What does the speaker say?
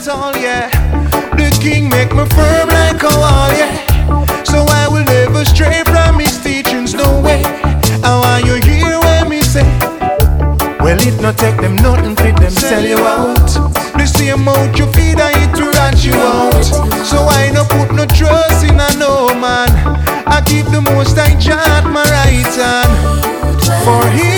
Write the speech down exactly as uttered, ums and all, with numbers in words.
all, yeah. The king make me firm like a wall, yeah. So I will never stray from his teachings, no way. How are you hear when me say? Well, it not take them nothing fit them sell you out. The same amount you feed and it to rat you out. So I no put no trust in a no man. I keep the most I jar at my right hand. For him